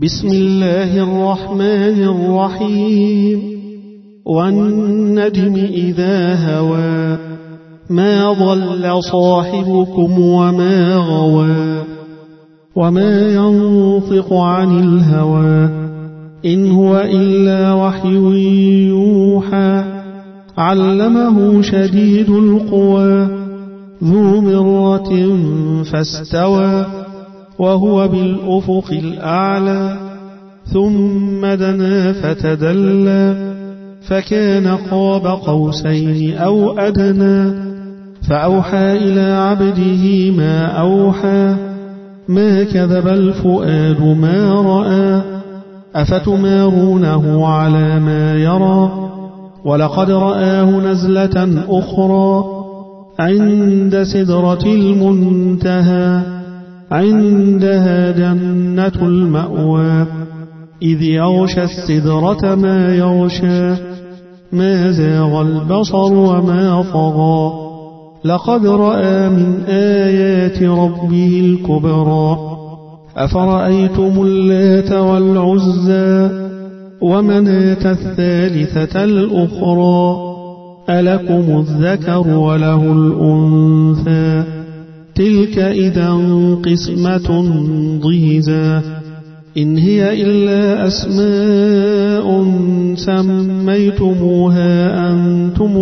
بسم الله الرحمن الرحيم والنجم إذا هوى ما ضل صاحبكم وما غوى وما ينطق عن الهوى إن هو إلا وحي يوحى علمه شديد القوى ذو مرة فاستوى وهو بالأفق الأعلى ثم دنا فتدلى فكان قاب قوسين أو أدنى فأوحى إلى عبده ما أوحى ما كذب الفؤاد ما رأى أفتمارونه على ما يرى ولقد رآه نزلة أخرى عند سدرة المنتهى عندها جنة المأوى إذ يغشى السدرة ما يغشى ما زاغ البصر وما طغى لقد رأى من آيات ربه الكبرى أفرأيتم اللات والعزى ومناة الثالثة الأخرى ألكم الذكر وله الأنثى تلك إذا قسمة ضيزى إن هي إلا أسماء سميتموها أنتم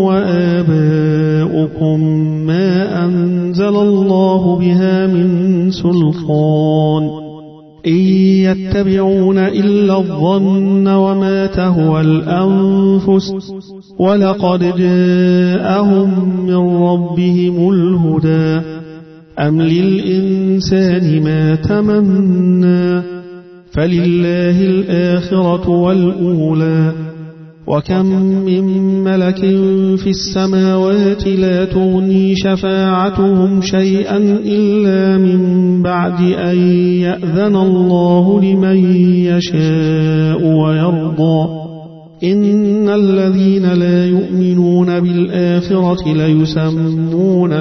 وآباؤكم ما أنزل الله بها من سلطان إن يتبعون إلا الظن وما تهوى الأنفس ولقد جاءهم من ربهم الهدى أم للإنسان ما تمنى فلله الآخرة والأولى وكم من ملك في السماوات لا تغني شفاعتهم شيئا إلا من بعد أن يأذن الله لمن يشاء ويرضى إن الذين لا يؤمنون بالآخرة ليسمون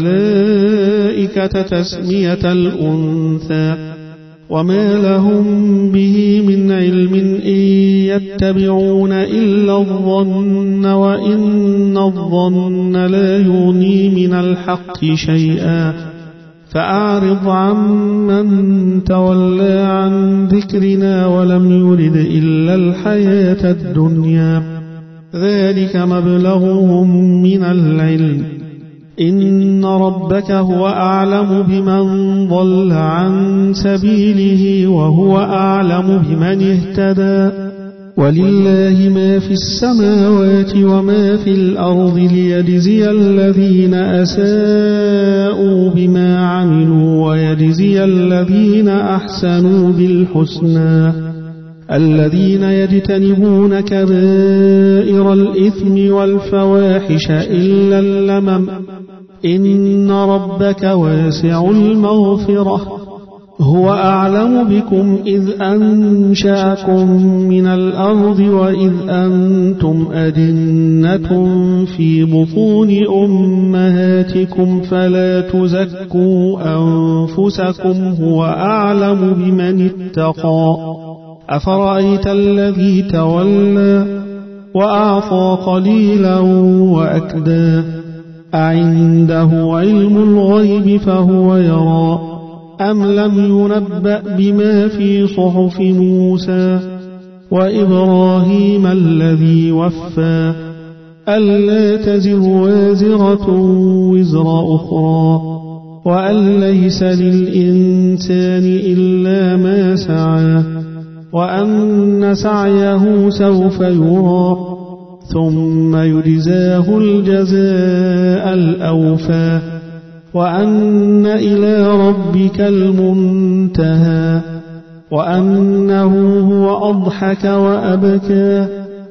الملائكة تسمية الأنثى وما لهم به من علم إن يتبعون إلا الظن وإن الظن لا يغني من الحق شيئا فأعرض عمن تولى عن ذكرنا ولم يرد إلا الحياة الدنيا ذلك مبلغهم من العلم إن ربك هو أعلم بمن ضل عن سبيله وهو أعلم بمن اهتدى ولله ما في السماوات وما في الأرض ليجزي الذين أساءوا بما عملوا ويجزي الذين أحسنوا بالحسنى الذين يجتنبون كبائر الإثم والفواحش إلا اللمم إن ربك واسع المغفرة هو أعلم بكم إذ أنشأكم من الأرض وإذ أنتم أجنة في بطون أمهاتكم فلا تزكوا أنفسكم هو أعلم بمن اتقى أفرأيت الذي تولى وأعطى قليلا وأكدى أعنده علم الغيب فهو يرى أم لم ينبأ بما في صحف موسى وإبراهيم الذي وفى ألا تزر وازرة وزر أخرى وأن ليس للإنسان إلا ما سعى وأن سعيه سوف يرى ثم يجزاه الجزاء الأوفى وأن إلى ربك المنتهى وأنه هو أضحك وأبكى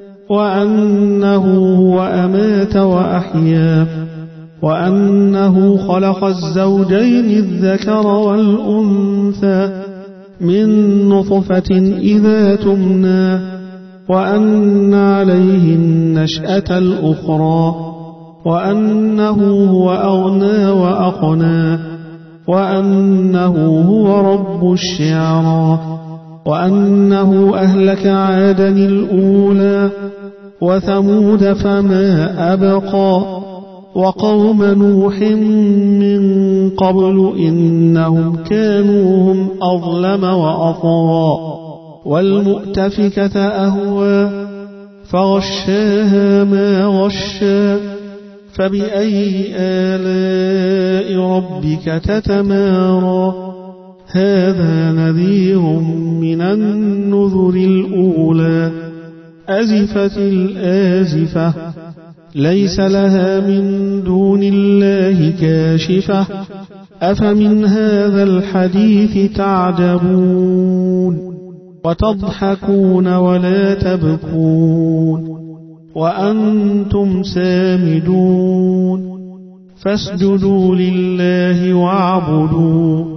وأنه هو أمات وأحيا وأنه خلق الزوجين الذكر والأنثى من نطفة إذا تمنى وأن عليه النشأة الأخرى وأنه هو أغنى وأقنى وأنه هو رب الشعرى وأنه أهلك عادا الأولى وثمود فما أبقى وقوم نوح من قبل إنهم كانوا هم أظلم وأطغى والمؤتفكة أهوى فغشاها ما غشا فبأي آلاء ربك تتمارى هذا نذير من النذر الأولى أزفت الآزفة ليس لها من دون الله كاشفة أفمن هذا الحديث تعجبون وتضحكون ولا تبكون وأنتم سامدون فاسجدوا لله واعبدوا